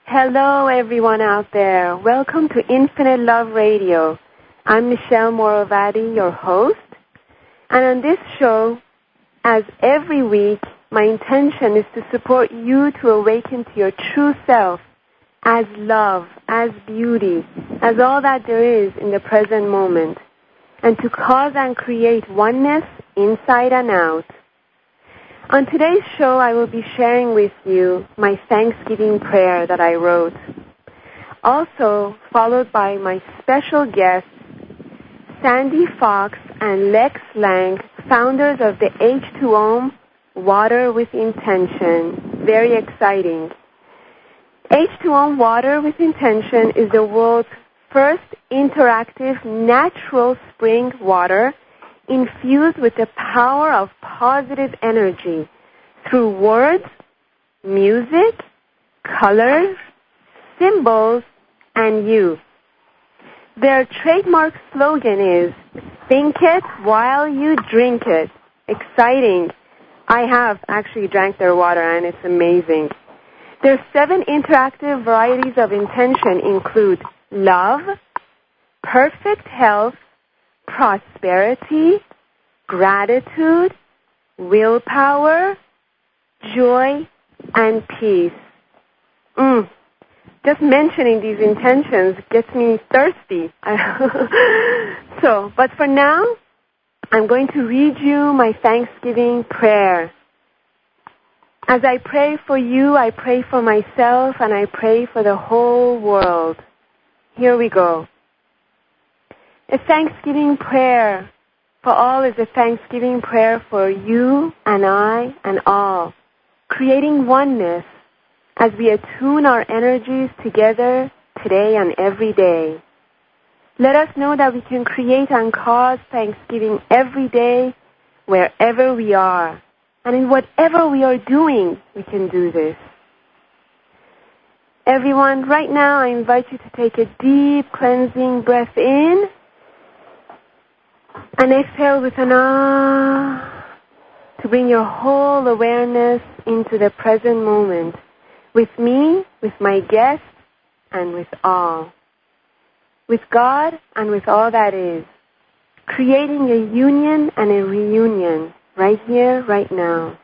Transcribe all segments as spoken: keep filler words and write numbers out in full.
Hello, everyone out there. Welcome to Infinite Love Radio. I'm Michelle Morovati, your host. And on this show, as every week, my intention is to support you to awaken to your true self as love, as beauty, as all that there is in the present moment, and to cause and create oneness inside and out. On today's show, I will be sharing with you my Thanksgiving prayer that I wrote. Also, followed by my special guests, Sandy Fox and Lex Lang, founders of the H two O Water with Intention. Very exciting. H two O Water with Intention is the world's first interactive natural spring water infused with the power of positive energy through words, music, colors, symbols, and you. Their trademark slogan is, think it while you drink it. Exciting. I have actually drank their water and it's amazing. Their seven interactive varieties of intention include love, perfect health, prosperity, gratitude, willpower, joy, and peace. Mm. Just mentioning these intentions gets me thirsty. So, but for now, I'm going to read you my Thanksgiving prayer. As I pray for you, I pray for myself, and I pray for the whole world. Here we go. A Thanksgiving prayer for all is a Thanksgiving prayer for you and I and all, creating oneness as we attune our energies together today and every day. Let us know that we can create and cause Thanksgiving every day, wherever we are. And in whatever we are doing, we can do this. Everyone, right now I invite you to take a deep cleansing breath in and exhale with an ah to bring your whole awareness into the present moment with me, with my guests, and with all. With God and with all that is. Creating a union and a reunion right here, right now.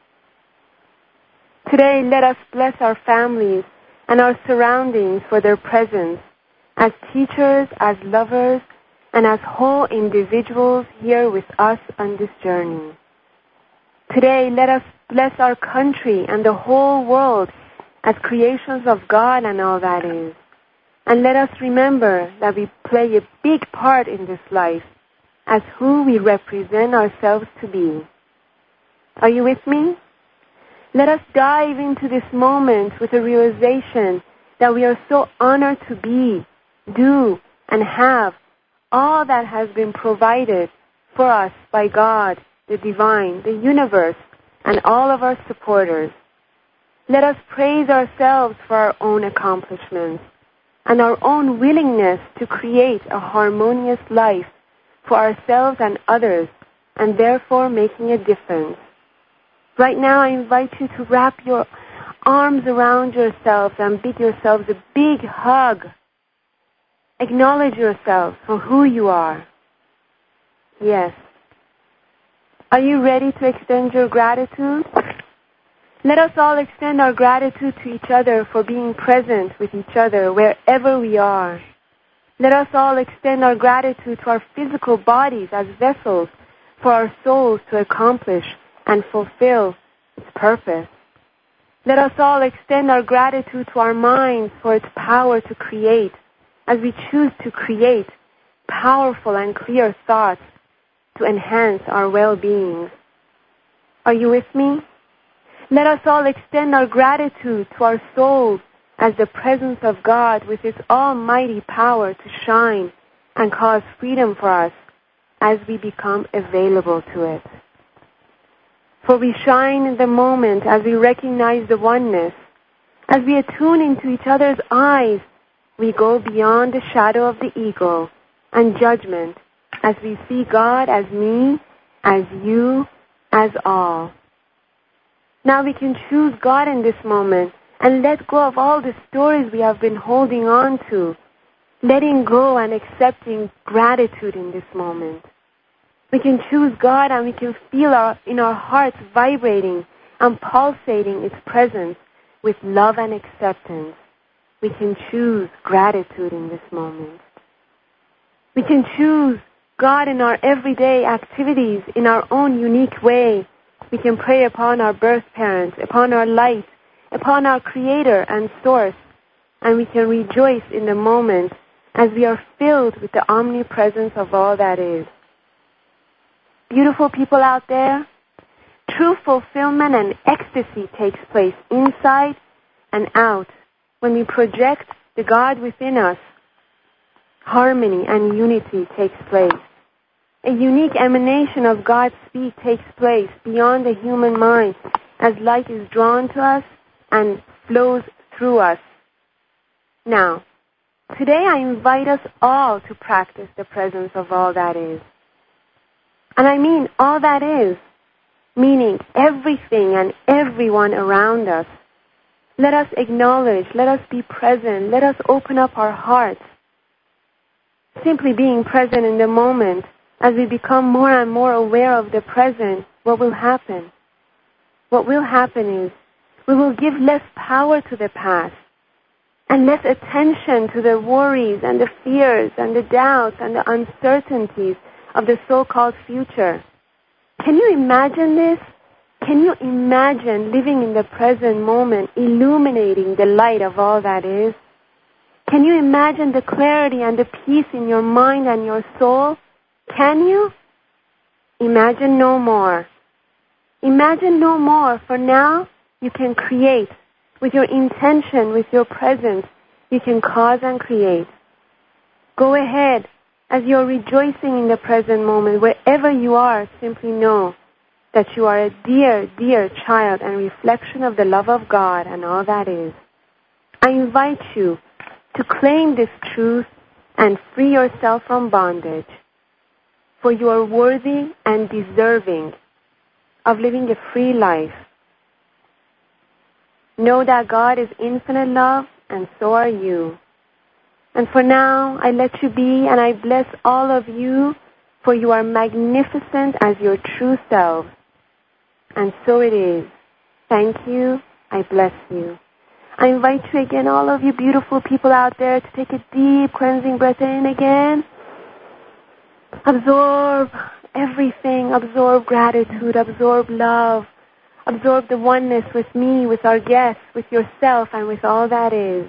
Today, let us bless our families and our surroundings for their presence as teachers, as lovers, and as whole individuals here with us on this journey. Today, let us bless our country and the whole world as creations of God and all that is. And let us remember that we play a big part in this life as who we represent ourselves to be. Are you with me? Let us dive into this moment with a realization that we are so honored to be, do, and have all that has been provided for us by God, the divine, the universe, and all of our supporters. Let us praise ourselves for our own accomplishments and our own willingness to create a harmonious life for ourselves and others, and therefore making a difference. Right now, I invite you to wrap your arms around yourselves and bid yourselves a big hug. Acknowledge yourself for who you are. Yes. Are you ready to extend your gratitude? Let us all extend our gratitude to each other for being present with each other wherever we are. Let us all extend our gratitude to our physical bodies as vessels for our souls to accomplish and fulfill its purpose. Let us all extend our gratitude to our minds for its power to create, as we choose to create powerful and clear thoughts to enhance our well-being. Are you with me? Let us all extend our gratitude to our souls as the presence of God with its almighty power to shine and cause freedom for us as we become available to it. For we shine in the moment as we recognize the oneness. As we attune into each other's eyes, we go beyond the shadow of the ego and judgment as we see God as me, as you, as all. Now we can choose God in this moment and let go of all the stories we have been holding on to, letting go and accepting gratitude in this moment. We can choose God, and we can feel our, in our hearts vibrating and pulsating its presence with love and acceptance. We can choose gratitude in this moment. We can choose God in our everyday activities in our own unique way. We can pray upon our birth parents, upon our light, upon our Creator and Source, and we can rejoice in the moment as we are filled with the omnipresence of all that is. Beautiful people out there, true fulfillment and ecstasy takes place inside and out when we project the God within us. Harmony and unity takes place. A unique emanation of God's speed takes place beyond the human mind as light is drawn to us and flows through us. Now, today I invite us all to practice the presence of all that is. And I mean all that is, meaning everything and everyone around us. Let us acknowledge, let us be present, let us open up our hearts. Simply being present in the moment, as we become more and more aware of the present, what will happen? What will happen is we will give less power to the past and less attention to the worries and the fears and the doubts and the uncertainties of the so-called future. Can you imagine this? Can you imagine living in the present moment, illuminating the light of all that is? Can you imagine the clarity and the peace in your mind and your soul? Can you? Imagine no more. Imagine no more. For now, you can create. With your intention, with your presence, you can cause and create. Go ahead. As you're rejoicing in the present moment, wherever you are, simply know that you are a dear, dear child and reflection of the love of God and all that is. I invite you to claim this truth and free yourself from bondage, for you are worthy and deserving of living a free life. Know that God is infinite love, and so are you. And for now, I let you be, and I bless all of you, for you are magnificent as your true selves. And so it is. Thank you. I bless you. I invite you again, all of you beautiful people out there, to take a deep cleansing breath in again. Absorb everything. Absorb gratitude. Absorb love. Absorb the oneness with me, with our guests, with yourself, and with all that is.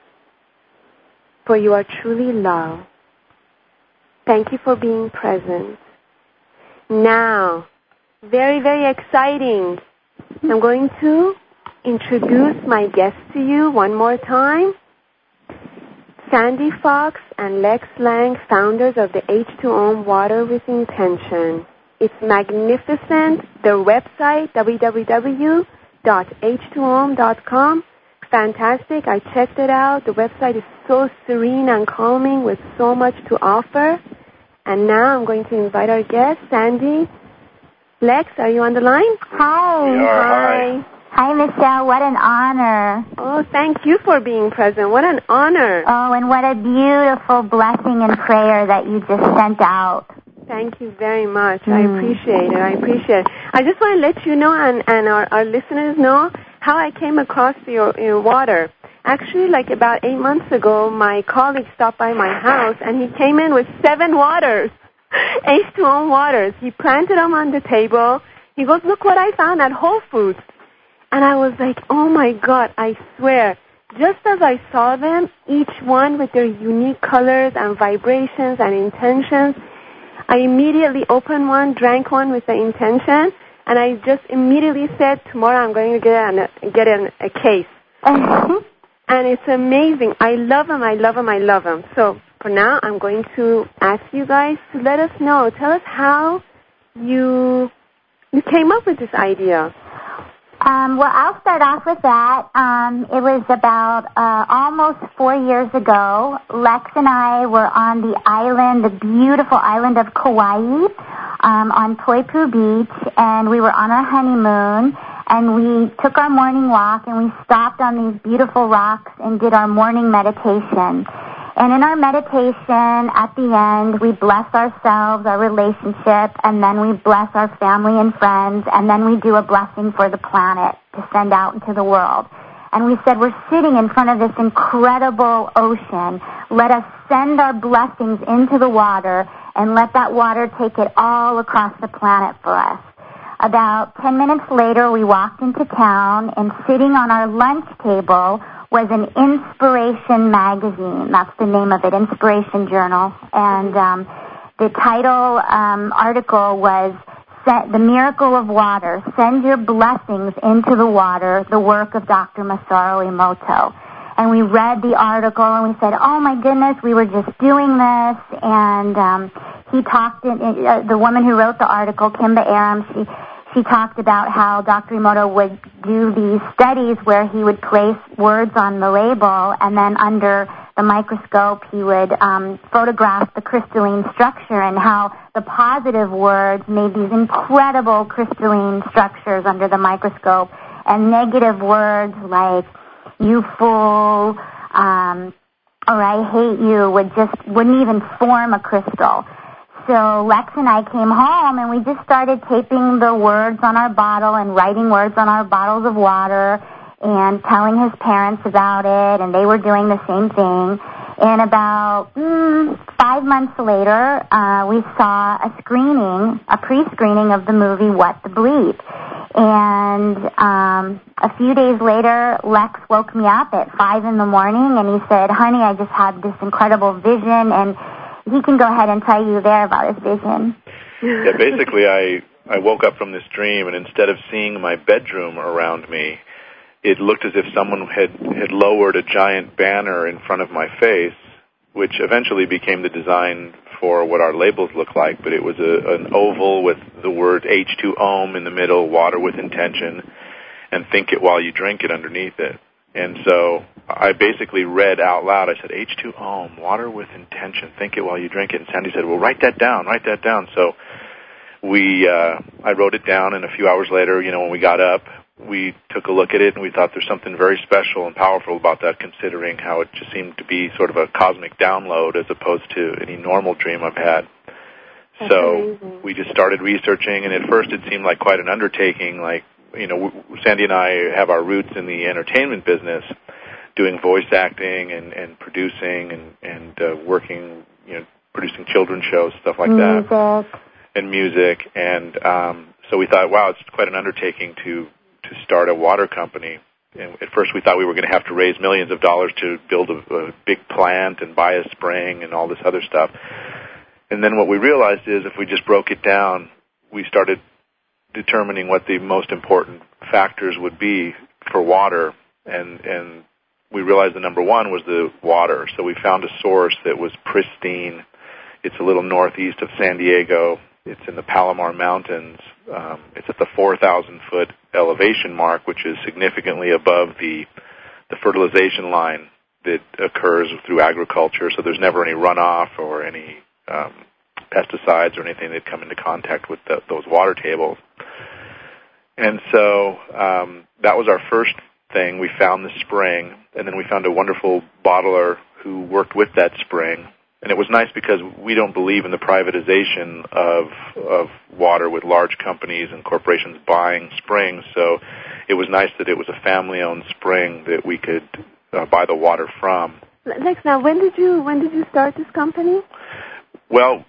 For you are truly love. Thank you for being present. Now, very, very exciting. I'm going to introduce my guests to you one more time. Sandy Fox and Lex Lang, founders of the H two O Water with Intention. It's magnificent. Their website, w w w dot h two o dot com. Fantastic. I checked it out. The website is so serene and calming with so much to offer. And now I'm going to invite our guest, Sandy. Lex, are you on the line? Hi. We are. Hi. Hi, Michelle. What an honor. Oh, thank you for being present. What an honor. Oh, and what a beautiful blessing and prayer that you just sent out. Thank you very much. Mm. I appreciate it. I appreciate it. I just want to let you know, and, and our, our listeners know, how I came across your, your water. Actually, like about eight months ago, my colleague stopped by my house, and he came in with seven waters, H two O waters. He planted them on the table. He goes, look what I found at Whole Foods. And I was like, oh, my God, I swear, just as I saw them, each one with their unique colors and vibrations and intentions, I immediately opened one, drank one with the intention, and I just immediately said, tomorrow I'm going to get an, get an, a case. And it's amazing. I love them, I love them, I love them. So for now, I'm going to ask you guys to let us know. Tell us how you you came up with this idea. Um, well, I'll start off with that. Um, it was about uh, almost four years ago. Lex and I were on the island, the beautiful island of Kauai, um, on Poipu Beach, and we were on our honeymoon. And we took our morning walk, and we stopped on these beautiful rocks and did our morning meditation. And in our meditation, at the end, we bless ourselves, our relationship, and then we bless our family and friends, and then we do a blessing for the planet to send out into the world. And we said, we're sitting in front of this incredible ocean. Let us send our blessings into the water and let that water take it all across the planet for us. About ten minutes later, we walked into town, and sitting on our lunch table was an Inspiration magazine. That's the name of it, Inspiration Journal. And um, the title um, article was The Miracle of Water. Send your blessings into the water, the work of Doctor Masaru Emoto. And we read the article, and we said, oh, my goodness, we were just doing this. And um, he talked, in, uh, the woman who wrote the article, Kimba Aram, she She talked about how Doctor Emoto would do these studies where he would place words on the label, and then under the microscope he would um, photograph the crystalline structure, and how the positive words made these incredible crystalline structures under the microscope, and negative words like "you fool" um, or "I hate you" would just wouldn't even form a crystal. So Lex and I came home, and we just started taping the words on our bottle and writing words on our bottles of water and telling his parents about it, and they were doing the same thing. And about mm, five months later, uh, we saw a screening, a pre-screening of the movie What the Bleep. And um, a few days later, Lex woke me up at five in the morning, and he said, honey, I just had this incredible vision, and he can go ahead and tell you there about his vision. Yeah, basically, I, I woke up from this dream, and instead of seeing my bedroom around me, it looked as if someone had, had lowered a giant banner in front of my face, which eventually became the design for what our labels look like. But it was a, an oval with the word H two Ohm in the middle, water with intention, and think it while you drink it underneath it. And so I basically read out loud, I said, H two Ohm, water with intention, think it while you drink it. And Sandy said, well, write that down, write that down. So we, uh, I wrote it down, and a few hours later, you know, when we got up, we took a look at it, and we thought there's something very special and powerful about that, considering how it just seemed to be sort of a cosmic download as opposed to any normal dream I've had. That's so amazing. We just started researching, and at first it seemed like quite an undertaking, like, you know, Sandy and I have our roots in the entertainment business, doing voice acting and, and producing and, and uh, working, you know, producing children's shows, stuff like music. that, and music. And um, so we thought, wow, it's quite an undertaking to, to start a water company. And at first we thought we were going to have to raise millions of dollars to build a, a big plant and buy a spring and all this other stuff. And then what we realized is if we just broke it down, we started determining what the most important factors would be for water, and and we realized the number one was the water. So we found a source that was pristine. It's a little northeast of San Diego. It's in the Palomar Mountains. Um, it's at the four thousand foot elevation mark, which is significantly above the the fertilization line that occurs through agriculture. So there's never any runoff or any um, pesticides or anything that come into contact with the, those water tables. And so um, that was our first thing. We found the spring, and then we found a wonderful bottler who worked with that spring. And it was nice because we don't believe in the privatization of of water with large companies and corporations buying springs. So it was nice that it was a family-owned spring that we could uh, buy the water from. Lex, now when did you when did you start this company? Well,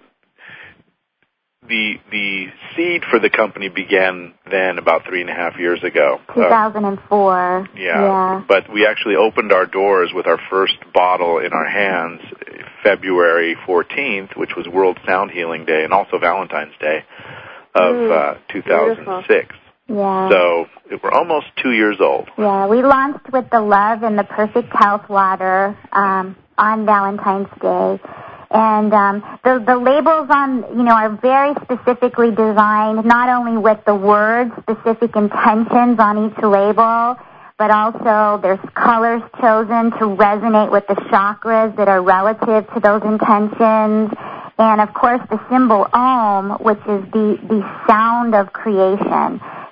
the the seed for the company began then about three and a half years ago. two thousand four. Uh, yeah, yeah. But we actually opened our doors with our first bottle in our hands February fourteenth, which was World Sound Healing Day and also Valentine's Day of mm, uh, two thousand six. Yeah. So we're almost two years old. Yeah, we launched with the Love and the Perfect Health Water um, on Valentine's Day. And um, the, the labels on, you know, are very specifically designed, not only with the words, specific intentions on each label, but also there's colors chosen to resonate with the chakras that are relative to those intentions. And, of course, the symbol Om, which is the, the sound of creation.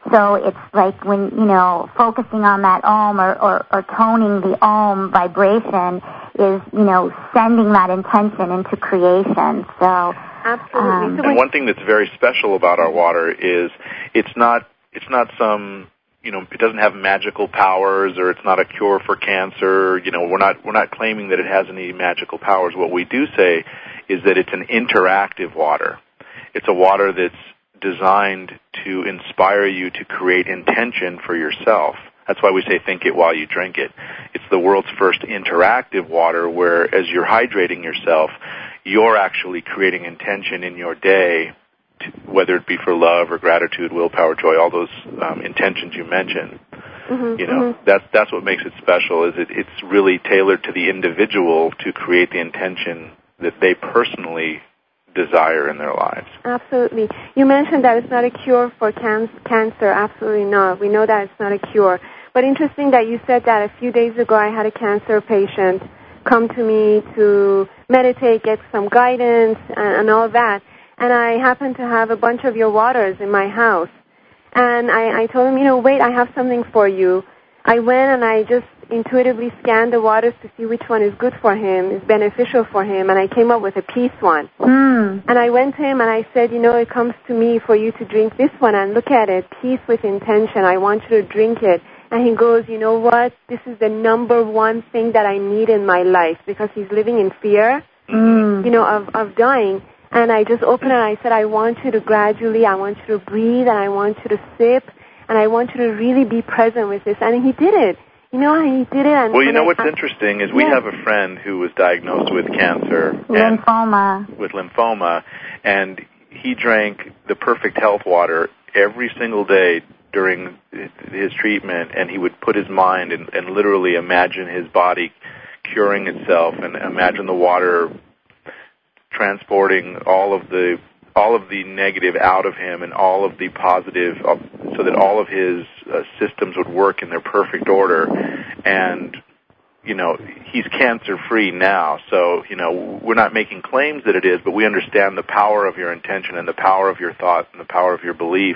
So it's like when, you know, focusing on that Om or, or, or toning the Om vibration is, you know, sending that intention into creation. So absolutely. Um, and one thing that's very special about our water is it's not it's not some, you know, it doesn't have magical powers, or it's not a cure for cancer. You know, we're not we're not claiming that it has any magical powers. What we do say is that it's an interactive water. It's a water that's designed to inspire you to create intention for yourself. That's why we say think it while you drink it. It's the world's first interactive water where, as you're hydrating yourself, you're actually creating intention in your day, to, whether it be for love or gratitude, willpower, joy, all those um, intentions you mentioned. Mm-hmm, you know, mm-hmm. that's that's what makes it special. Is it, it's really tailored to the individual to create the intention that they personally desire in their lives. Absolutely. You mentioned that it's not a cure for can- cancer. Absolutely not. We know that it's not a cure. But interesting that you said that. A few days ago I had a cancer patient come to me to meditate, get some guidance, and, and all that. And I happened to have a bunch of your waters in my house. And I, I told him, you know, wait, I have something for you. I went and I just intuitively scanned the waters to see which one is good for him, is beneficial for him, and I came up with a peace one. Mm. And I went to him and I said, you know, it comes to me for you to drink this one, and look at it, peace with intention. I want you to drink it. And he goes, you know what, this is the number one thing that I need in my life, because he's living in fear, Mm. you know, of, of dying. And I just opened it and I said, I want you to gradually, I want you to breathe, and I want you to sip, and I want you to really be present with this. And he did it. You know, he did it. And, well, you know I, what's I, interesting is we yeah. have a friend who was diagnosed with cancer. Lymphoma. And, with lymphoma, and he drank the Perfect Health water every single day during his treatment, and he would put his mind and, and literally imagine his body curing itself, and imagine the water transporting all of the all of the negative out of him and all of the positive, uh, so that all of his uh, systems would work in their perfect order. And you know, he's cancer-free now, so you know, we're not making claims that it is, but we understand the power of your intention and the power of your thought and the power of your belief,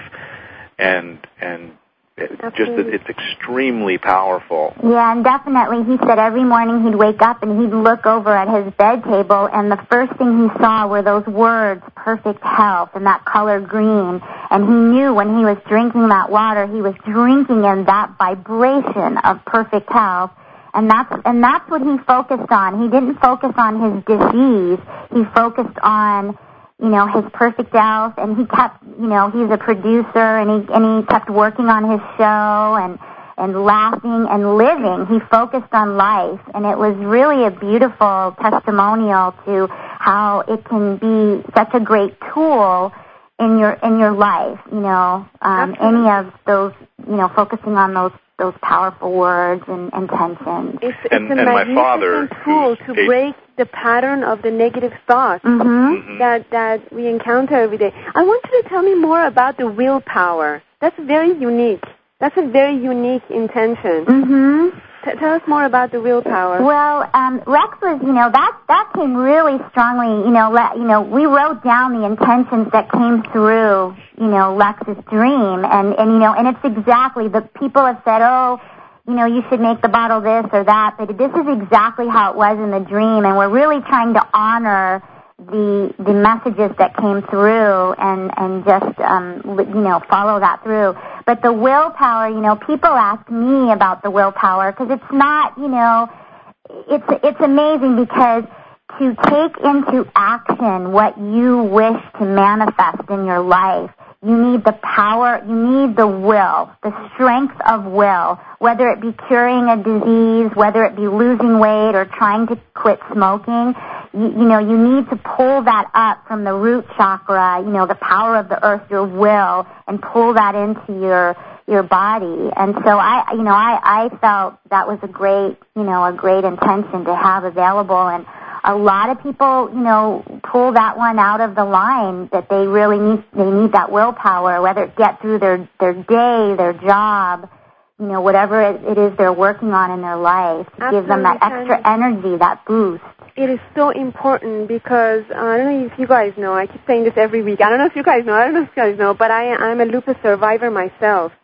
and and just that it's extremely powerful. Yeah, and definitely, he said every morning he'd wake up and he'd look over at his bed table, and the first thing he saw were those words, perfect health, and that color green. And he knew when he was drinking that water, he was drinking in that vibration of perfect health. And that's and that's what he focused on. He didn't focus on his disease. He focused on, you know, his perfect health, and he kept, you know, he's a producer, and he and he kept working on his show and and laughing and living. He focused on life, and it was really a beautiful testimonial to how it can be such a great tool in your in your life. You know, um, any of those, you know, focusing on those those powerful words and intentions. It's, it's and, a and my father, tool to gave, break the pattern of the negative thoughts mm-hmm. Mm-hmm. that that we encounter every day. I want you to tell me more about the willpower. That's very unique. That's a very unique intention. Mm-hmm. T- tell us more about the willpower. Well, um, Rex was, you know, that that came really strongly. You know, le- you know, we wrote down the intentions that came through, you know, Lex's dream, and and you know, and it's exactly, the people have said, oh, you know, you should make the bottle this or that, but this is exactly how it was in the dream, and we're really trying to honor the the messages that came through, and and just um you know, follow that through. But the willpower, you know, people ask me about the willpower, because it's not, you know, it's it's amazing, because to take into action what you wish to manifest in your life, you need the power, you need the will, the strength of will, whether it be curing a disease, whether it be losing weight or trying to quit smoking. You, you know, you need to pull that up from the root chakra, you know, the power of the earth, your will, and pull that into your your body. And so I, you know, I, I felt that was a great, you know, a great intention to have available. And a lot of people, you know, pull that one out of the line, that they really need, they need that willpower, whether it get through their, their day, their job, you know, whatever it, it is they're working on in their life, to Absolutely, give them that extra energy, that boost. It is so important, because uh, I don't know if you guys know, I keep saying this every week, I don't know if you guys know, I don't know if you guys know, but I, I'm a lupus survivor myself.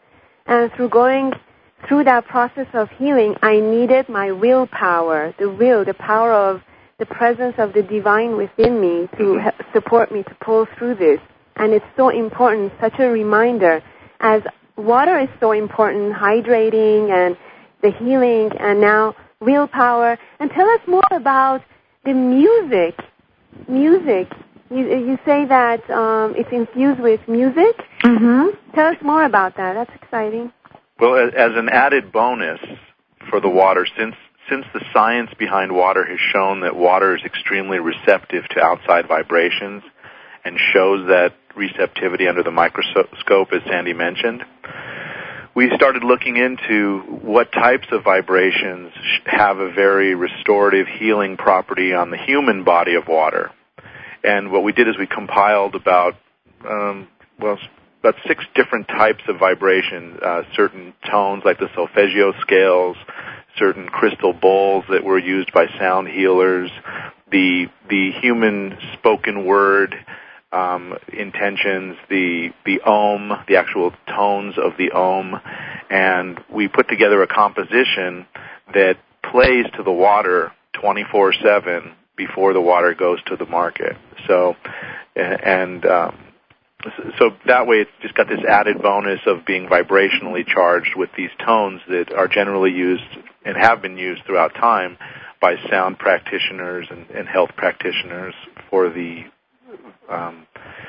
And through going through that process of healing, I needed my willpower, the will, the power of the presence of the divine within me to help support me to pull through this. And it's so important, such a reminder, as water is so important, hydrating and the healing, and now willpower. And tell us more about the music. Music. You, you say that um, it's infused with music? Mm-hmm. Tell us more about that. That's exciting. Well, as, as an added bonus for the water, since since the science behind water has shown that water is extremely receptive to outside vibrations and shows that receptivity under the microscope, as Sandy mentioned, we started looking into what types of vibrations have a very restorative healing property on the human body of water. And what we did is we compiled about, um, well, about six different types of vibration, uh, certain tones like the solfeggio scales, certain crystal bowls that were used by sound healers, the the human spoken word um, intentions, the the Om, the actual tones of the Om, and we put together a composition that plays to the water twenty-four seven before the water goes to the market. So, and um, so that way it's just got this added bonus of being vibrationally charged with these tones that are generally used and have been used throughout time by sound practitioners and, and health practitioners for the um,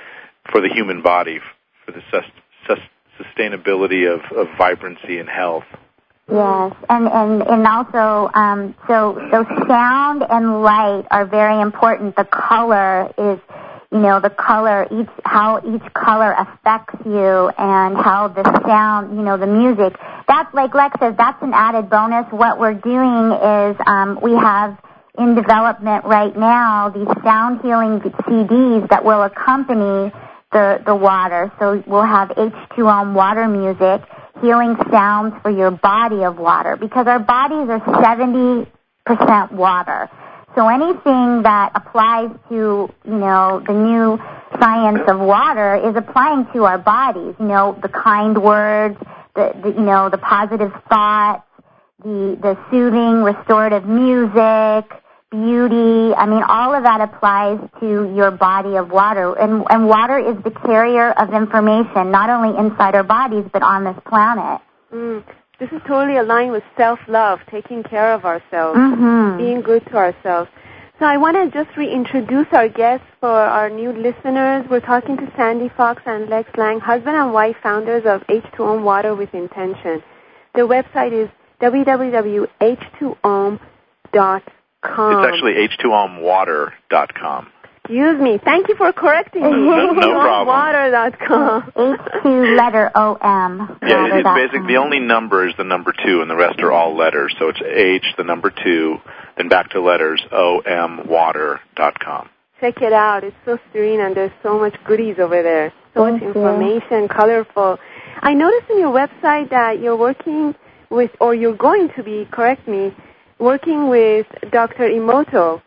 for the human body, for the sus- sus- sustainability of, of vibrancy and health. Yes, and and and also, um, so so sound and light are very important. The color is, you know, the color, each how each color affects you, and how the sound, you know, the music. That's like Lex says. That's an added bonus. What we're doing is um, we have in development right now these sound healing C Ds that will accompany the the water. So we'll have H two O water music, healing sounds for your body of water, because our bodies are seventy percent water. So anything that applies to, you know, the new science of water is applying to our bodies. You know, the kind words, the, the you know, the positive thoughts, the the soothing, restorative music, beauty. I mean, all of that applies to your body of water. And, and water is the carrier of information, not only inside our bodies, but on this planet. Mm. This is totally aligned with self-love, taking care of ourselves, mm-hmm. being good to ourselves. So I want to just reintroduce our guests for our new listeners. We're talking to Sandy Fox and Lex Lang, husband and wife founders of H two O M Water with Intention. Their website is w w w dot h two o m dot com. It's actually h two o m water dot com. Excuse me. Thank you for correcting me. No, no problem. water dot com. H two letter O M. Yeah, it's basically the only number is the number two, and the rest are all letters. So it's H, the number two, then back to letters, O M water dot com. Check it out. It's so serene, and there's so much goodies over there. So Thank much information, you. Colorful. I noticed in your website that you're working with, or you're going to be, correct me, working with Doctor Emoto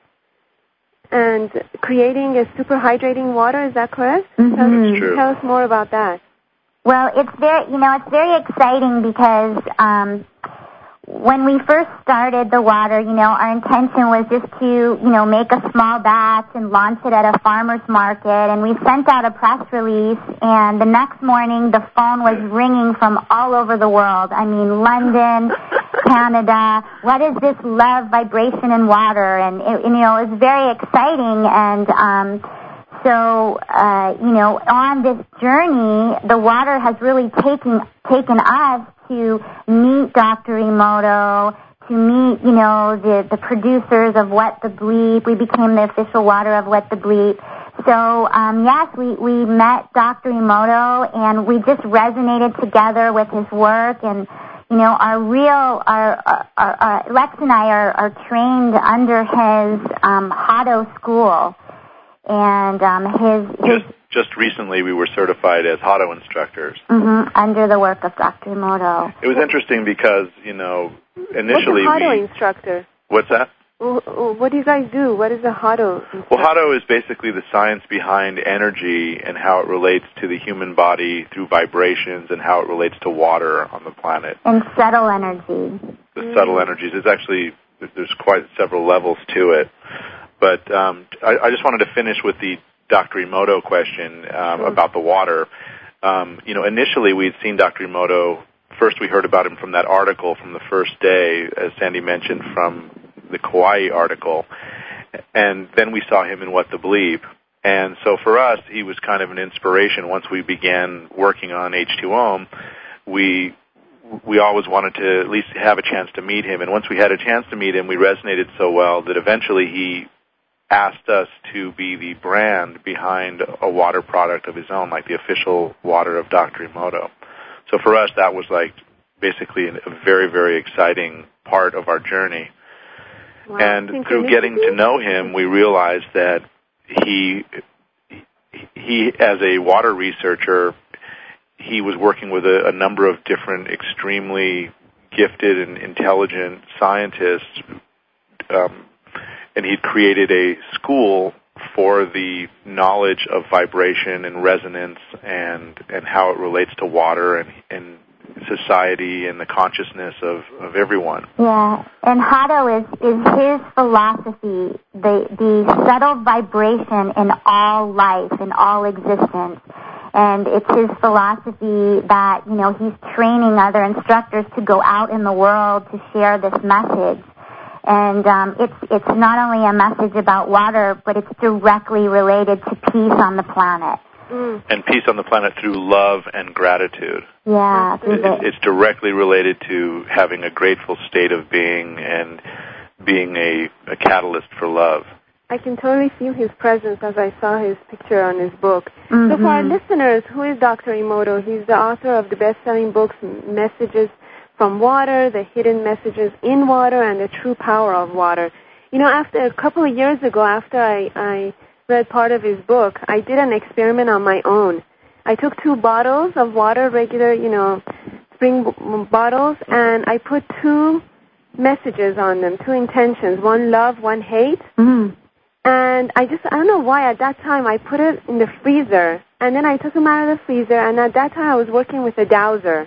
and creating a super hydrating water. Is that correct? Mm-hmm. Tell, That's true. Tell us more about that. Well, it's very, you know, it's very exciting because um, when we first started the water, you know, our intention was just to, you know, make a small batch and launch it at a farmer's market. And we sent out a press release, and the next morning the phone was ringing from all over the world. I mean, London, Canada. What is this love, vibration, and water? And, it, you know, it was very exciting. And um, so, uh, you know, on this journey, the water has really taken taken us to meet Doctor Emoto, to meet, you know, the, the producers of What the Bleep. We became the official water of What the Bleep. So, um, yes, we, we met Doctor Emoto, and we just resonated together with his work. And, you know, our real, our, our, our Lex and I are, are trained under his um, Hado school. And um, his, his just just recently we were certified as Hado instructors. Mm-hmm, under the work of Doctor Emoto. It was interesting because, you know, initially What's a Hado we, instructor? What's that? What do you guys do? What is the Hado? Well, Hado is basically the science behind energy and how it relates to the human body through vibrations and how it relates to water on the planet. And subtle energy. The mm. subtle energies. It's actually, there's quite several levels to it. But um, I, I just wanted to finish with the Doctor Emoto question um, mm. about the water. Um, you know, initially we had seen Doctor Emoto. First we heard about him from that article from the first day, as Sandy mentioned, from the Kauai article, and then we saw him in What the Bleep. And so for us, he was kind of an inspiration. Once we began working on H two O M, we we always wanted to at least have a chance to meet him. And once we had a chance to meet him, we resonated so well that eventually he asked us to be the brand behind a water product of his own, like the official water of Doctor Emoto. So for us, that was like basically a very, very exciting part of our journey. Wow. And through getting to know him, we realized that he, he, as a water researcher, he was working with a, a number of different extremely gifted and intelligent scientists, um, and he'd created a school for the knowledge of vibration and resonance and, and how it relates to water and, and society and the consciousness of, of everyone. Yeah, and Hado is, is his philosophy, the, the subtle vibration in all life, in all existence. And it's his philosophy that, you know, he's training other instructors to go out in the world to share this message. And um, it's it's not only a message about water, but it's directly related to peace on the planet. Mm. And peace on the planet through love and gratitude. Yeah. It, it's directly related to having a grateful state of being and being a, a catalyst for love. I can totally feel his presence as I saw his picture on his book. Mm-hmm. So for our listeners, who is Doctor Emoto? He's the author of the best-selling books, Messages from Water, The Hidden Messages in Water, and The True Power of Water. You know, after a couple of years ago, after I, I read part of his book, I did an experiment on my own. I took two bottles of water, regular, you know, spring b- bottles, and I put two messages on them, two intentions, one love, one hate. Mm. And I just, I don't know why, at that time I put it in the freezer. And then I took them out of the freezer, and at that time I was working with a dowser.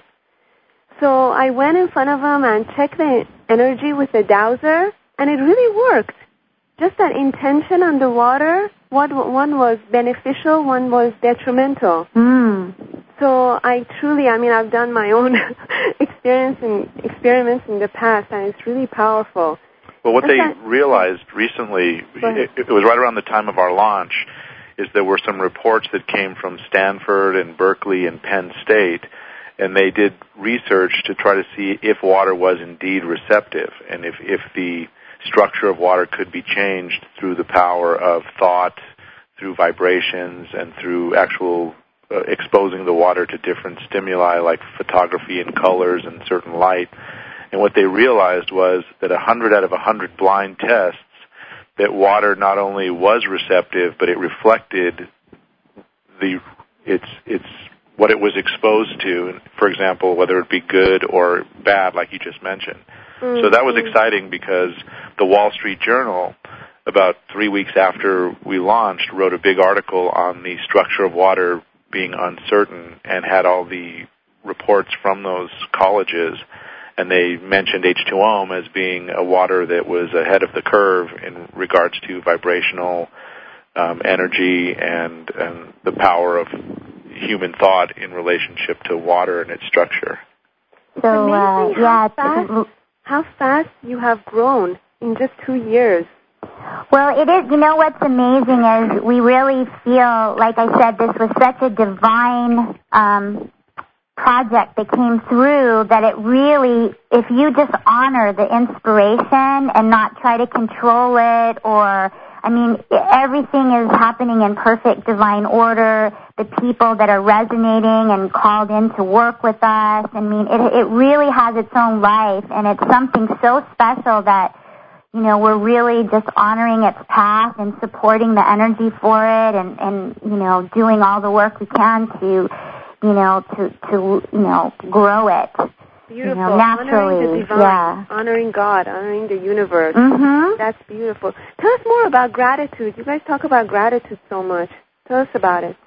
So I went in front of them and checked the energy with the dowser, and it really worked. Just that intention on the water, what, one was beneficial, one was detrimental. Mm. So I truly, I mean, I've done my own experience and experiments in the past, and it's really powerful. Well, what That's they that, realized recently, it, it was right around the time of our launch, is there were some reports that came from Stanford and Berkeley and Penn State, and they did research to try to see if water was indeed receptive and if, if the structure of water could be changed through the power of thought, through vibrations, and through actual uh, exposing the water to different stimuli like photography and colors and certain light. And what they realized was that one hundred out of one hundred blind tests, that water not only was receptive, but it reflected the its its what it was exposed to. For example, whether it be good or bad, like you just mentioned. Mm-hmm. So that was exciting because the Wall Street Journal, about three weeks after we launched, wrote a big article on the structure of water being uncertain and had all the reports from those colleges. And they mentioned H two O M as being a water that was ahead of the curve in regards to vibrational um, energy and, and the power of human thought in relationship to water and its structure. So, uh, yeah, how fast, how fast you have grown in just two years. Well, it is, you know what's amazing is we really feel, like I said, this was such a divine um project that came through that it really, if you just honor the inspiration and not try to control it or, I mean, everything is happening in perfect divine order. The people that are resonating and called in to work with us, I mean, it, it really has its own life, and it's something so special that, you know, we're really just honoring its path and supporting the energy for it and, and you know, doing all the work we can to you know, to, to, you know, grow it. beautiful. You know, naturally, honoring the divine, yeah. honoring God, honoring the universe. Mm-hmm. That's beautiful. Tell us more about gratitude. You guys talk about gratitude so much. Tell us about it.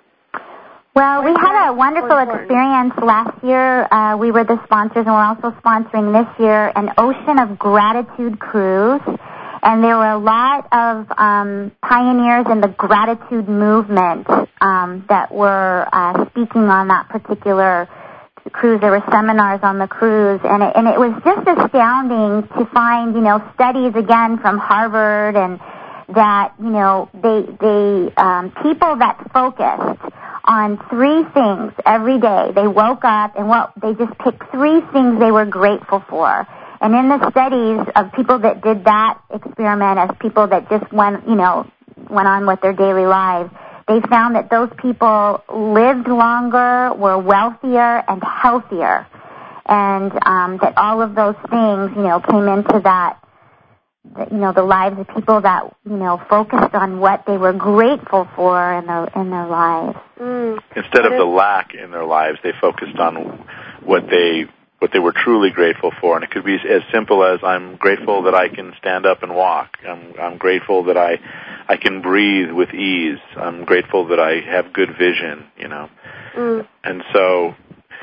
Well, Why we had a wonderful so experience last year. Uh, we were the sponsors, and we're also sponsoring this year an Ocean of Gratitude cruise. And there were a lot of um, pioneers in the gratitude movement um, that were uh, speaking on that particular cruise. There were seminars on the cruise, and it, and it was just astounding to find, you know, studies again from Harvard, and that, you know, they they um, people that focused on three things every day. They woke up and what they just picked three things they were grateful for. And in the studies of people that did that experiment as people that just went, you know, went on with their daily lives, they found that those people lived longer, were wealthier, and healthier. And um, that all of those things, you know, came into that, you know, the lives of people that, you know, focused on what they were grateful for in their, in their lives. Mm. Instead of the lack in their lives, they focused on what they what they were truly grateful for. And it could be as simple as, I'm grateful that I can stand up and walk. I'm, I'm grateful that I I can breathe with ease. I'm grateful that I have good vision, you know. Mm. And so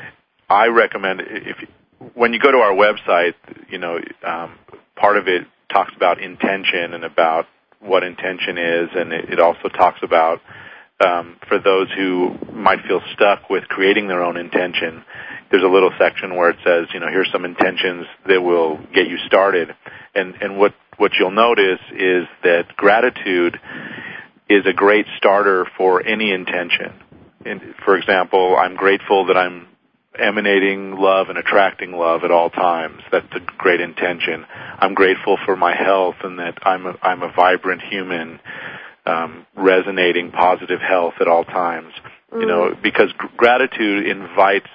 I recommend, if when you go to our website, you know, um, part of it talks about intention and about what intention is, and it, it also talks about, um, for those who might feel stuck with creating their own intention, there's a little section where it says, you know, here's some intentions that will get you started. And, and what, what you'll notice is that gratitude is a great starter for any intention. And for example, I'm grateful that I'm emanating love and attracting love at all times. That's a great intention. I'm grateful for my health and that I'm a, I'm a vibrant human, um, resonating positive health at all times. Mm. You know, because gr- gratitude invites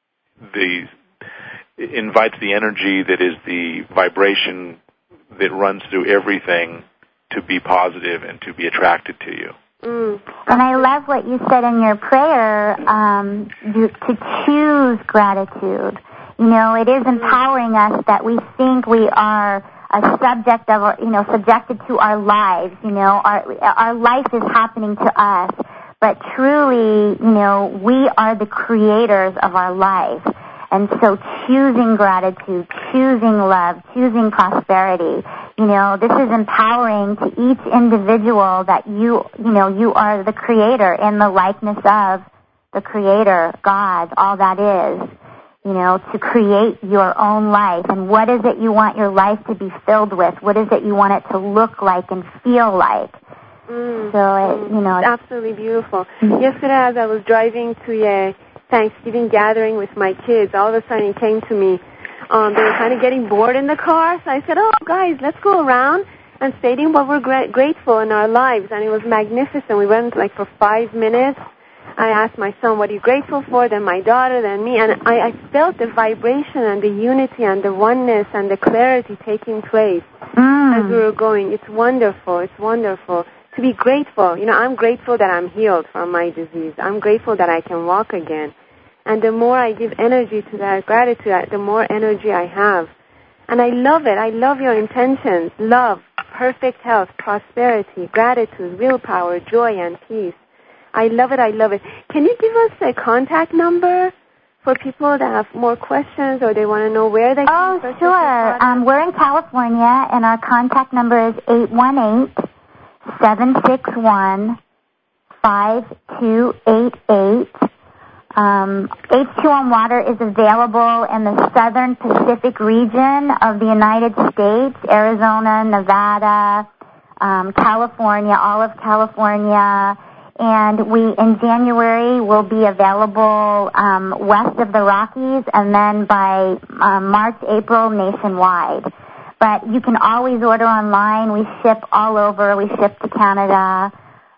the invites the energy that is the vibration that runs through everything to be positive and to be attracted to you. Mm. And I love what you said in your prayer, um, you, to choose gratitude. You know, it is empowering us that we think we are a subject of, you know, subjected to our lives. You know, our our life is happening to us, but truly, you know, we are the creators of our life. And so choosing gratitude, choosing love, choosing prosperity, you know, this is empowering to each individual that you, you know, you are the creator in the likeness of the Creator, God, all that is, you know, to create your own life. And what is it you want your life to be filled with? What is it you want it to look like and feel like? Mm. So, it, you know. It's absolutely beautiful. Mm-hmm. Yesterday as I was driving to a Thanksgiving gathering with my kids, all of a sudden it came to me. Um, they were kind of getting bored in the car, so I said, oh, guys, let's go around and stating what we're gra- grateful in our lives. And it was magnificent. We went like for five minutes. I asked my son, what are you grateful for? Then my daughter, then me. And I, I felt the vibration and the unity and the oneness and the clarity taking place mm. as we were going. It's wonderful. It's wonderful. To be grateful. You know, I'm grateful that I'm healed from my disease. I'm grateful that I can walk again. And the more I give energy to that gratitude, the more energy I have. And I love it. I love your intentions. Love, perfect health, prosperity, gratitude, willpower, joy, and peace. I love it. I love it. Can you give us a contact number for people that have more questions or they want to know where they can Oh, sure. Um, we're in California, and our contact number is eight one eight, seven six one, five two eight eight. Um, H two O M Water is available in the southern Pacific region of the United States, Arizona, Nevada, um, California, all of California. And we, in January, will be available um, west of the Rockies, and then by um, March, April, nationwide. But you can always order online. We ship all over. We ship to Canada.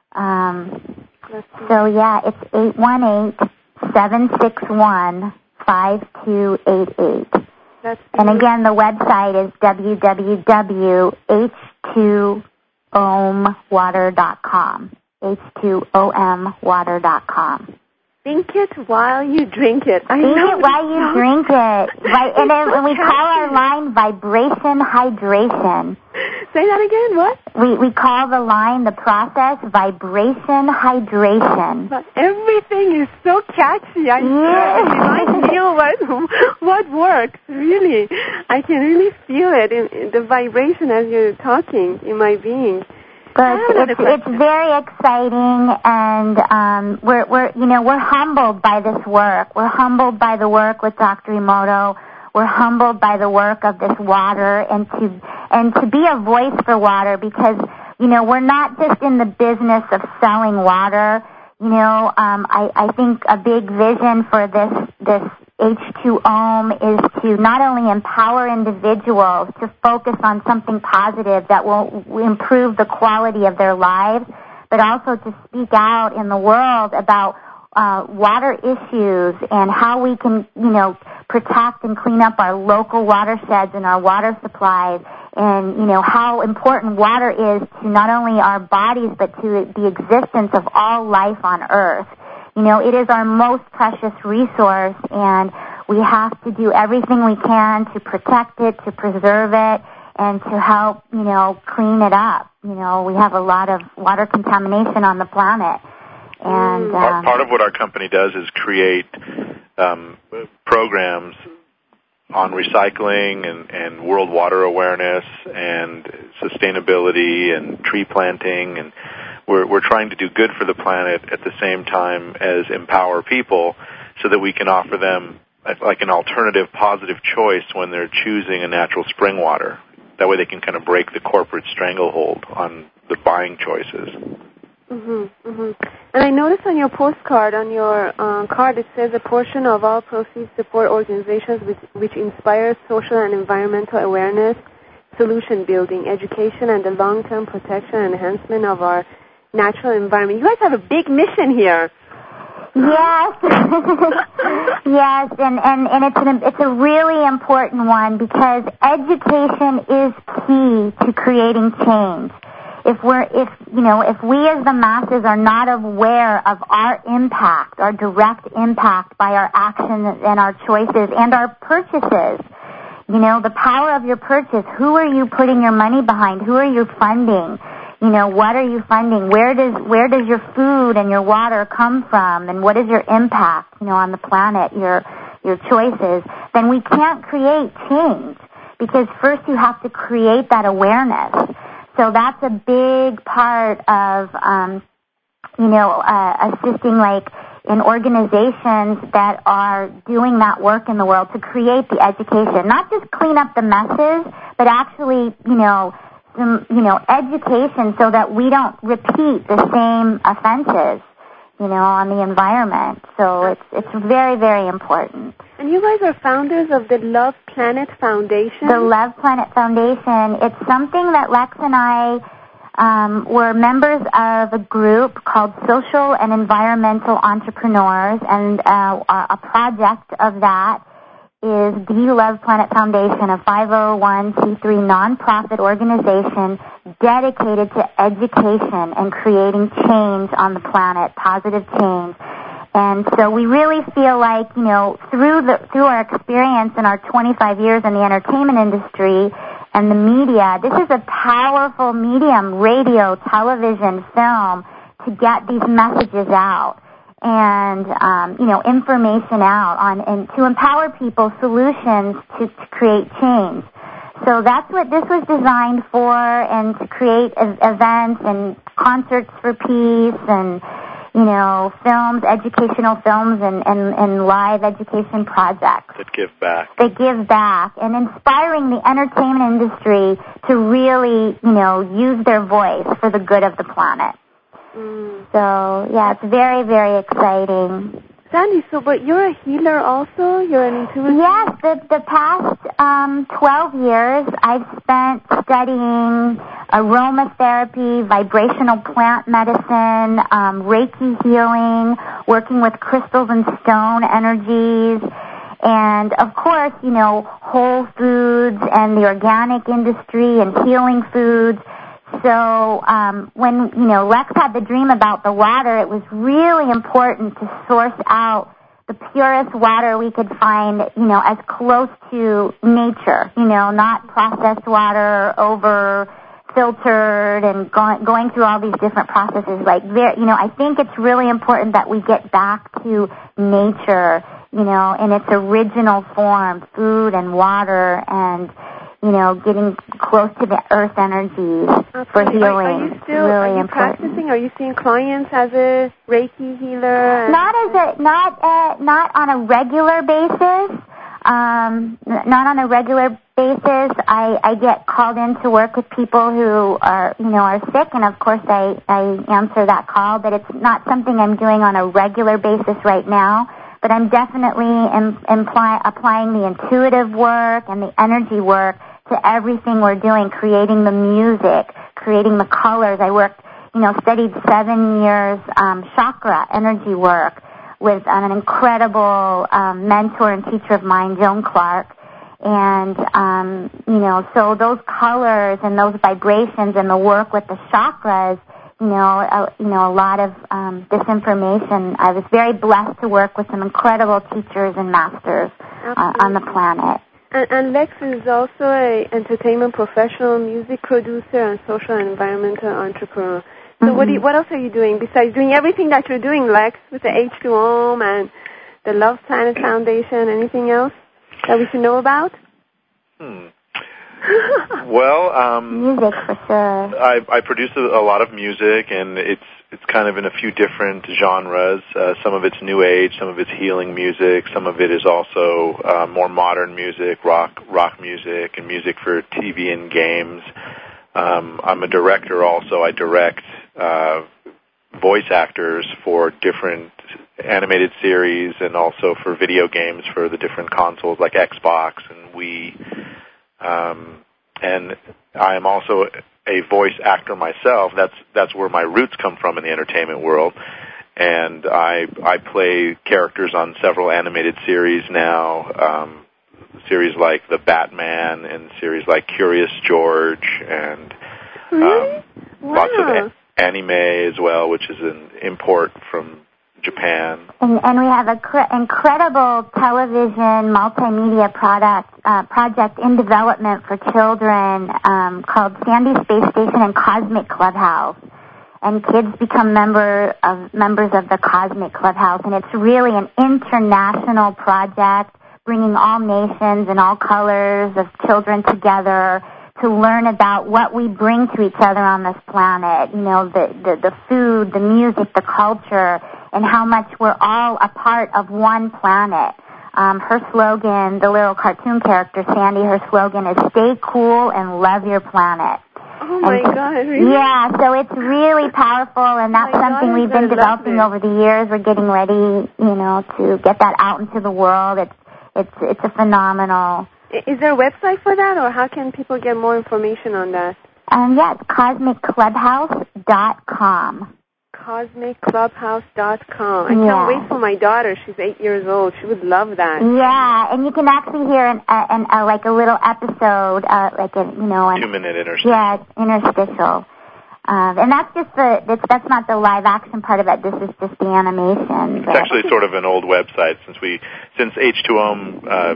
Um, so, yeah, it's eight one eight, seven six one, five two eight eight. And again, the website is w w w dot h two o m water dot com. H two O M water dot com. Think it while you drink it. I Think know it while you sounds... drink it. Right, and then so when we catchy. call our line vibration hydration. Say that again, what? We we call the line, the process, vibration hydration. But everything is so catchy. I Yes. I feel what what works, really. I can really feel it in, in the vibration as you're talking in my being. But it's, it's very exciting, and um, we're we're you know we're humbled by this work. We're humbled by the work with Doctor Emoto. We're humbled by the work of this water, and to and to be a voice for water, because you know we're not just in the business of selling water. You know, um, I I think a big vision for this this H two Ohm is to not only empower individuals to focus on something positive that will improve the quality of their lives, but also to speak out in the world about uh, water issues and how we can, you know, protect and clean up our local watersheds and our water supplies, and, you know, how important water is to not only our bodies but to the existence of all life on Earth. You know, it is our most precious resource, and we have to do everything we can to protect it, to preserve it, and to help, you know, clean it up. You know, we have a lot of water contamination on the planet. And um, part of what our company does is create um, programs on recycling and, and world water awareness and sustainability and tree planting, and we're, we're trying to do good for the planet at the same time as empower people so that we can offer them like an alternative positive choice when they're choosing a natural spring water. That way they can kind of break the corporate stranglehold on the buying choices. Mm-hmm, mm-hmm. And I noticed on your postcard, on your uh, card, it says a portion of all proceeds support organizations which, which inspire social and environmental awareness, solution building, education, and the long-term protection and enhancement of our natural environment. You guys have a big mission here. Yes, yes, and, and, and it's an, it's a really important one, because education is key to creating change. If we're, if, you know, if we as the masses are not aware of our impact, our direct impact by our actions and our choices and our purchases, you know, the power of your purchase, who are you putting your money behind? Who are you funding? You know, what are you funding? Where does, where does your food and your water come from? And what is your impact, you know, on the planet, your, your choices? Then we can't create change, because first you have to create that awareness. So that's a big part of, um, you know, uh, assisting, like, in organizations that are doing that work in the world to create the education. Not just clean up the messes, but actually, you know, some, you know, education so that we don't repeat the same offenses, you know, on the environment. So it's it's very, very important. And you guys are founders of the Love Planet Foundation? The Love Planet Foundation. It's something that Lex and I um, were members of a group called Social and Environmental Entrepreneurs, and uh, a project of that is the Love Planet Foundation, a five oh one c three nonprofit organization dedicated to education and creating change on the planet, positive change. And so we really feel like, you know, through the through our experience in our twenty-five years in the entertainment industry and the media, this is a powerful medium, radio, television, film, to get these messages out and, um, you know, information out on, and to empower people, solutions to, to create change. So that's what this was designed for, and to create events and concerts for peace, and, you know, films, educational films, and, and, and live education projects. That give back. That give back, and inspiring the entertainment industry to really, you know, use their voice for the good of the planet. Mm. So, yeah, it's very, very exciting. Sandy, so, but you're a healer also? You're an intuitive? Yes, the, the past um, twelve years I've spent studying aromatherapy, vibrational plant medicine, um, Reiki healing, working with crystals and stone energies, and of course, you know, whole foods and the organic industry and healing foods. So um, when, you know, Lex had the dream about the water, it was really important to source out the purest water we could find, you know, as close to nature, you know, not processed water over filtered and going, going through all these different processes. Like, there, you know, I think it's really important that we get back to nature, you know, in its original form, food and water and, you know, getting close to the earth energies Absolutely. for healing. Are, are you still really are you important. practicing? Are you seeing clients as a Reiki healer? Not as a not uh, not on a regular basis. Um, not on a regular basis. I, I get called in to work with people who are, you know, are sick, and of course I, I answer that call. But it's not something I'm doing on a regular basis right now. But I'm definitely im- imply, applying the intuitive work and the energy work to everything we're doing, creating the music, creating the colors. I worked, you know, studied seven years um, chakra energy work with an incredible um, mentor and teacher of mine, Joan Clark. And, um, you know, so those colors and those vibrations and the work with the chakras, you know, a, you know, a lot of um, this information. I was very blessed to work with some incredible teachers and masters uh, on the planet. And, and Lex is also a entertainment professional, music producer, and social and environmental entrepreneur. So mm-hmm. what, do you, what else are you doing besides doing everything that you're doing, Lex, with the H two O M and the Love Planet Foundation? Anything else that we should know about? Hmm. Well, um, music for sure. I, I produce a, a lot of music, and it's it's kind of in a few different genres. Uh, some of it's new age, some of it's healing music, some of it is also uh, more modern music, rock rock music, and music for T V and games. Um, I'm a director also. I direct uh, voice actors for different animated series and also for video games for the different consoles like Xbox and Wii. Um, and I am also a voice actor myself. That's that's where my roots come from in the entertainment world. And I I play characters on several animated series now, um, series like The Batman and series like Curious George and um, really? Wow. lots of a- anime as well, which is an import from Japan. And, and we have an cr- incredible television multimedia product uh, project in development for children um, called Sandy Space Station and Cosmic Clubhouse. And kids become member of members of the Cosmic Clubhouse. And it's really an international project bringing all nations and all colors of children together to learn about what we bring to each other on this planet. You know, the, the, the food, the music, the culture, and how much we're all a part of one planet. Um, her slogan, the little cartoon character, Sandy, her slogan is stay cool and love your planet. Oh, my and, God. Really? Yeah, so it's really powerful, and that's oh something God, we've been developing over the years. We're getting ready, you know, to get that out into the world. It's it's it's a phenomenal... Is there a website for that, or how can people get more information on that? Um, yeah, it's cosmic clubhouse dot com. cosmic clubhouse dot com. I yeah. can't wait for my daughter. She's eight years old. She would love that. Yeah, and you can actually hear an, uh, an uh, like a little episode, uh, like a you know, an, two minute interstitial. Yeah, it's interstitial. Um, and that's just the that's, that's not the live action part of it. This is just the animation. It's actually sort of an old website since we since H two O M uh,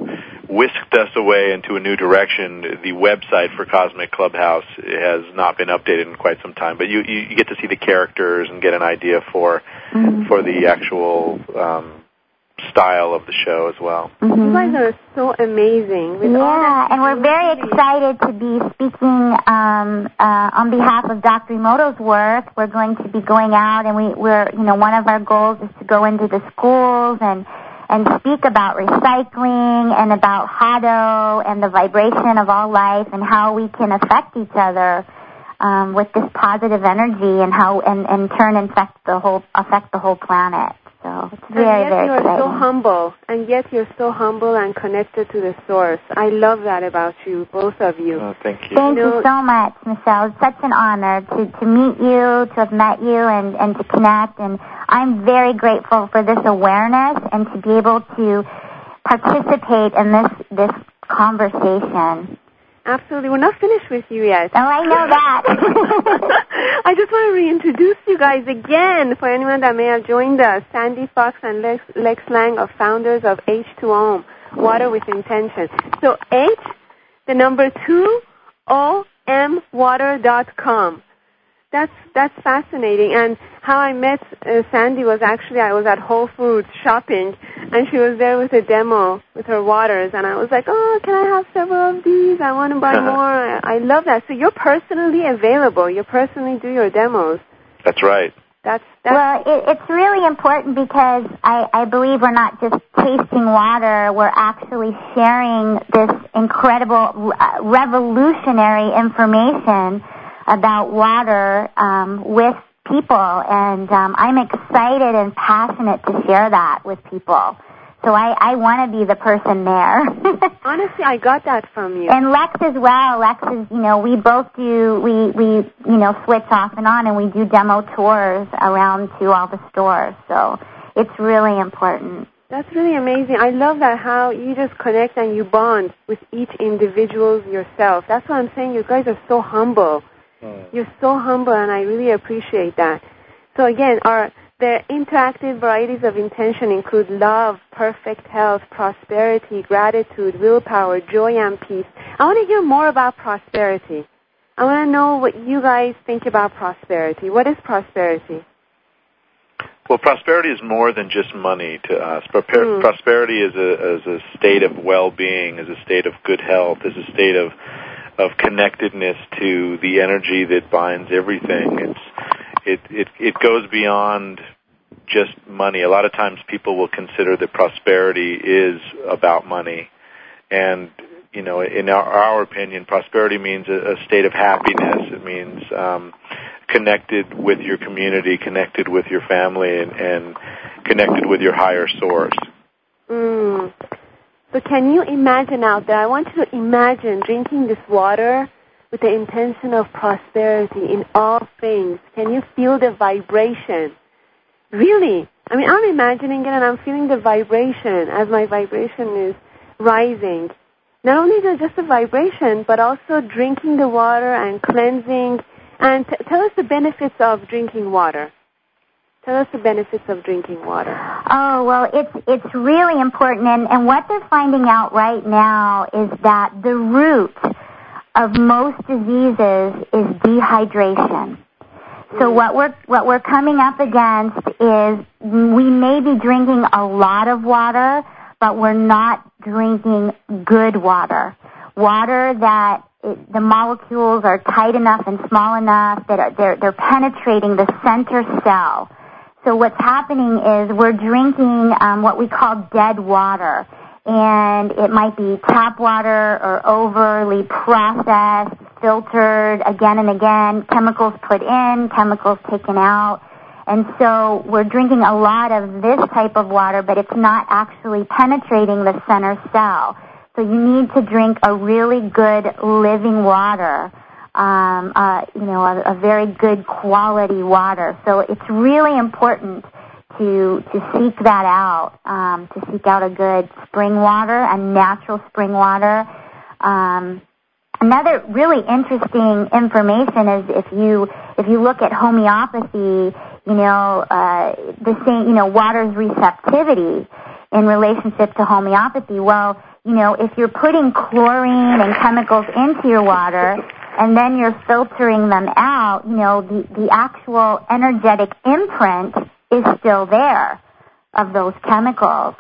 whisked us away into a new direction. The website for Cosmic Clubhouse has not been updated in quite some time, but you, you, you get to see the characters and get an idea for mm-hmm. for the actual um, style of the show as well. Mm-hmm. You guys are so amazing. With yeah, all that and we're very excited to be speaking um, uh, on behalf of Doctor Emoto's work. We're going to be going out, and we, we're you know one of our goals is to go into the schools and and speak about recycling and about Hado and the vibration of all life and how we can affect each other um, with this positive energy and how and in turn affect the whole affect the whole planet. So it's very, and yet very you're exciting. so humble, and yet you're so humble and connected to the source. I love that about you, both of you. Oh, thank you. Thank you, know, you so much, Michelle. It's such an honor to, to meet you, to have met you, and, and to connect. And I'm very grateful for this awareness and to be able to participate in this this conversation. Absolutely. We're not finished with you yet. Oh, I know that. I just want to reintroduce you guys again for anyone that may have joined us. Sandy Fox and Lex, Lex Lang are founders of H two O, Water with Intention. So H, the number two, O M water dot com. That's that's fascinating. And how I met uh, Sandy was actually I was at Whole Foods shopping, and she was there with a demo with her waters, and I was like, oh, can I have several of these? I want to buy more. I, I love that. So you're personally available. You personally do your demos. That's right. That's, that's well, it, it's really important because I, I believe we're not just tasting water. We're actually sharing this incredible, uh, revolutionary information about water um, with people, and um, I'm excited and passionate to share that with people. So I, I want to be the person there. Honestly, I got that from you. And Lex as well. Lex is, you know, we both do, we, we, you know, switch off and on, and we do demo tours around to all the stores. So it's really important. That's really amazing. I love that how you just connect and you bond with each individual yourself. That's what I'm saying. You guys are so humble. You're so humble, and I really appreciate that. So again, our the interactive varieties of intention include love, perfect health, prosperity, gratitude, willpower, joy, and peace. I want to hear more about prosperity. I want to know what you guys think about prosperity. What is prosperity? Well, prosperity is more than just money to us. Mm. Prosperity is a, is a state of well-being, is a state of good health, is a state of of connectedness to the energy that binds everything. It's it, it it goes beyond just money. A lot of times people will consider that prosperity is about money. And, you know, in our, our opinion, prosperity means a, a state of happiness. It means um, connected with your community, connected with your family, and, and connected with your higher source. Mm. So can you imagine out there, I want you to imagine drinking this water with the intention of prosperity in all things. Can you feel the vibration? Really? I mean, I'm imagining it and I'm feeling the vibration as my vibration is rising. Not only just the vibration, but also drinking the water and cleansing. And t- tell us the benefits of drinking water. Tell us the benefits of drinking water. Oh, well, it's it's really important, and, and what they're finding out right now is that the root of most diseases is dehydration. So what we're what we're coming up against is we may be drinking a lot of water, but we're not drinking good water. Water that it, the molecules are tight enough and small enough that are, they're they're penetrating the center cell. So what's happening is we're drinking um, what we call dead water, and it might be tap water or overly processed, filtered again and again, chemicals put in, chemicals taken out. And so we're drinking a lot of this type of water, but it's not actually penetrating the center cell. So you need to drink a really good living water. Um, uh, you know, a, a very good quality water. So it's really important to to seek that out, um, to seek out a good spring water, a natural spring water. Um, another really interesting information is if you if you look at homeopathy, you know, uh, the same, you know, water's receptivity in relationship to homeopathy. Well, you know, if you're putting chlorine and chemicals into your water, and then you're filtering them out, you know, the, the actual energetic imprint is still there of those chemicals.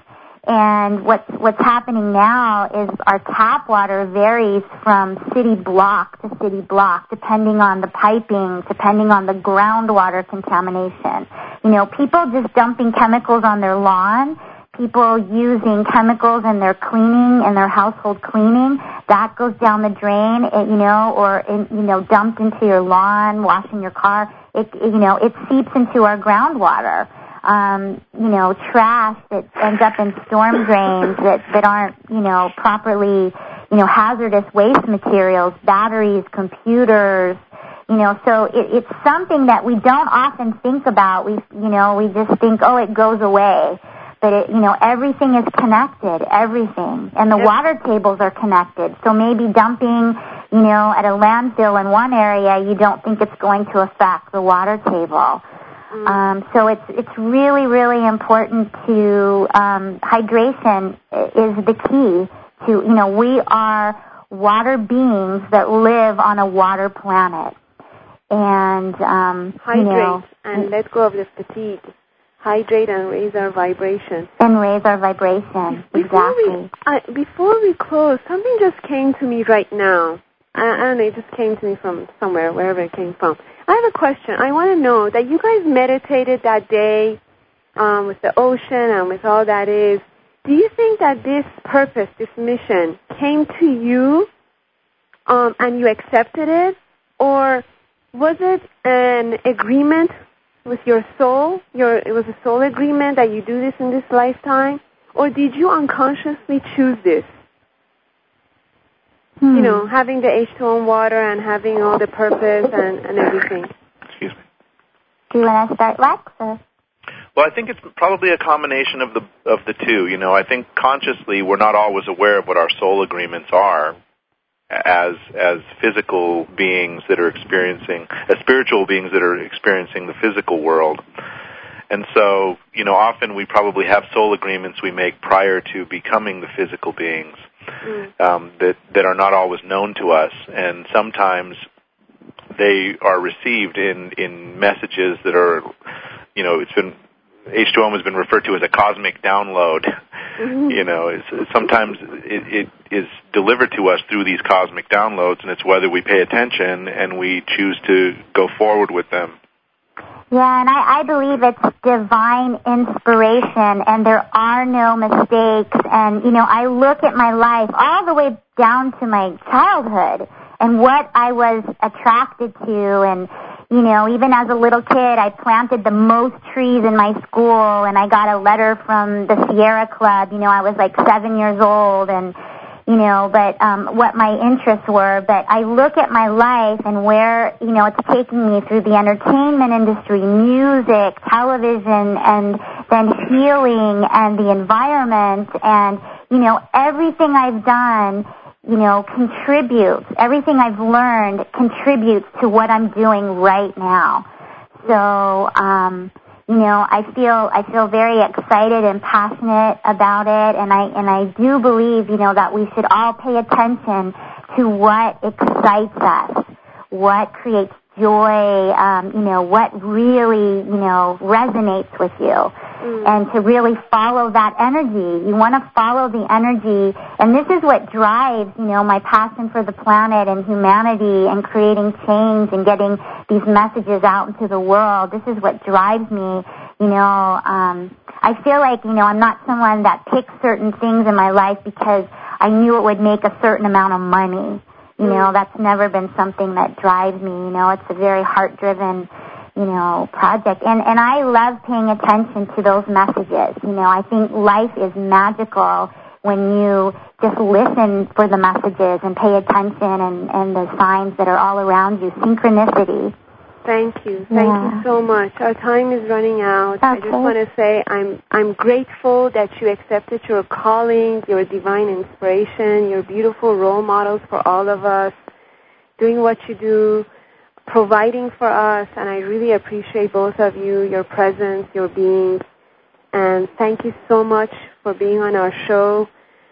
And what's, what's happening now is our tap water varies from city block to city block, depending on the piping, depending on the groundwater contamination. You know, people just dumping chemicals on their lawn, people using chemicals in their cleaning, in their household cleaning, that goes down the drain, it, you know, or, in, you know, dumped into your lawn, washing your car. It, it, you know, it seeps into our groundwater. Um, you know, trash that ends up in storm drains that, that aren't, you know, properly, you know, hazardous waste materials, batteries, computers, you know, so it, it's something that we don't often think about. We, you know, we just think, oh, it goes away. But, it, you know, everything is connected, everything. And the water tables are connected. So maybe dumping, you know, at a landfill in one area, you don't think it's going to affect the water table. Mm. Um, so it's it's really, really important to, um, hydration is the key to, you know, we are water beings that live on a water planet. And, um, hydrate you know, and let go of the fatigue. Hydrate and raise our vibration. And raise our vibration, before exactly. We, uh, before we close, something just came to me right now. I, I don't know, it just came to me from somewhere, wherever it came from. I have a question. I want to know that you guys meditated that day um, with the ocean and with all that is. Do you think that this purpose, this mission, came to you um, and you accepted it? Or was it an agreement with your soul? Your, it was a soul agreement that you do this in this lifetime? Or did you unconsciously choose this? Hmm. You know, having the H two O water and having all the purpose and, and everything. Excuse me. Do you want to start, Lex? Or? Well, I think it's probably a combination of the of the two. You know, I think consciously we're not always aware of what our soul agreements are as as physical beings that are experiencing, as spiritual beings that are experiencing the physical world. And so, you know, often we probably have soul agreements we make prior to becoming the physical beings mm. um, that that are not always known to us, and sometimes they are received in in messages that are, you know, it's been H two O has been referred to as a cosmic download. Mm-hmm. You know, it's, sometimes it, it is delivered to us through these cosmic downloads, and it's whether we pay attention and we choose to go forward with them. Yeah, and I, I believe it's divine inspiration, and there are no mistakes. And, you know, I look at my life all the way down to my childhood and what I was attracted to. And, you know, even as a little kid, I planted the most trees in my school, and I got a letter from the Sierra Club. You know, I was like seven years old, and, you know, but um, what my interests were. But I look at my life and where, you know, it's taking me through the entertainment industry, music, television, and then healing and the environment. And, you know, everything I've done, you know, contributes. Everything I've learned contributes to what I'm doing right now. So, um, you know, I feel I feel very excited and passionate about it, and I and I do believe, you know, that we should all pay attention to what excites us, what creates joy, um, you know, what really, you know, resonates with you, mm. and to really follow that energy. You want to follow the energy, and this is what drives, you know, my passion for the planet and humanity and creating change and getting these messages out into the world. This is what drives me, you know. Um, I feel like, you know, I'm not someone that picks certain things in my life because I knew it would make a certain amount of money. You know, that's never been something that drives me. You know, it's a very heart-driven, you know, project. And, and I love paying attention to those messages. You know, I think life is magical when you just listen for the messages and pay attention and, and the signs that are all around you. Synchronicity. Thank you. Thank yeah. you so much. Our time is running out. Okay. I just want to say I'm I'm grateful that you accepted your calling, your divine inspiration, your beautiful role models for all of us, doing what you do, providing for us, and I really appreciate both of you, your presence, your being, and thank you so much for being on our show.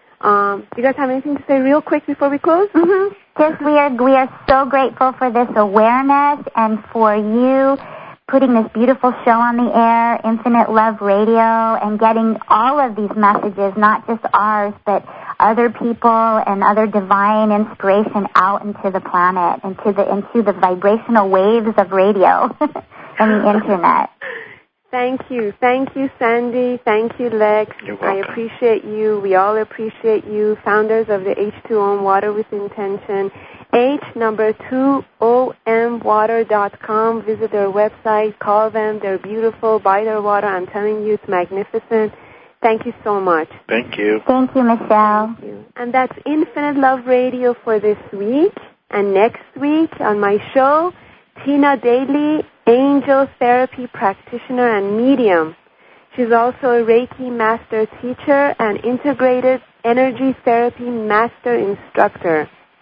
Um, do you guys have anything to say real quick before we close? Mm-hmm. Just we are we are so grateful for this awareness and for you putting this beautiful show on the air, Infinite Love Radio, and getting all of these messages, not just ours, but other people and other divine inspiration out into the planet, into the into the vibrational waves of radio and the internet. Thank you. Thank you, Sandy. Thank you, Lex. You're welcome. I appreciate you. We all appreciate you, founders of the H two O Water with Intention. H number two O M water dot com. Visit their website. Call them. They're beautiful. Buy their water. I'm telling you, it's magnificent. Thank you so much. Thank you. Thank you, Michelle. Thank you. And that's Infinite Love Radio for this week. And next week on my show, Tina Daly, angel therapy practitioner and medium. She's also a Reiki master teacher and integrated energy therapy master instructor.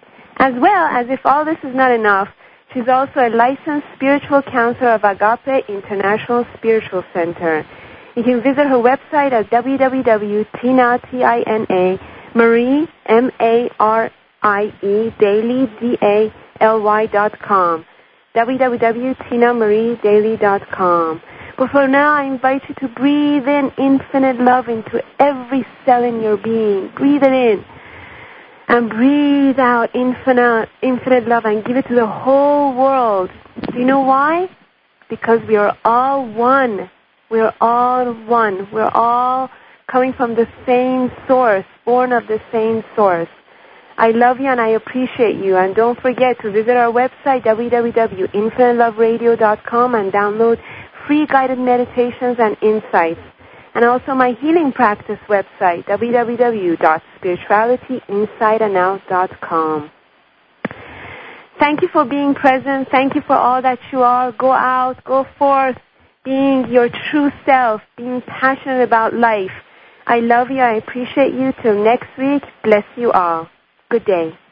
As well as, if all this is not enough, she's also a licensed spiritual counselor of Agape International Spiritual Center. You can visit her website at w w w dot tina, T I N A, Marie, M A R I E, Daily, D A L Y dot com, w w w dot tina marie daily dot com. But for now, I invite you to breathe in infinite love into every cell in your being. Breathe it in. And breathe out infinite, infinite love and give it to the whole world. Do you know why? Because we are all one. We are all one. We're all coming from the same source, born of the same source. I love you and I appreciate you. And don't forget to visit our website, w w w dot infinite love radio dot com, and download free guided meditations and insights. And also my healing practice website, w w w dot spirituality inside and out dot com. Thank you for being present. Thank you for all that you are. Go out, go forth, being your true self, being passionate about life. I love you. I appreciate you. Till next week, bless you all. Good day.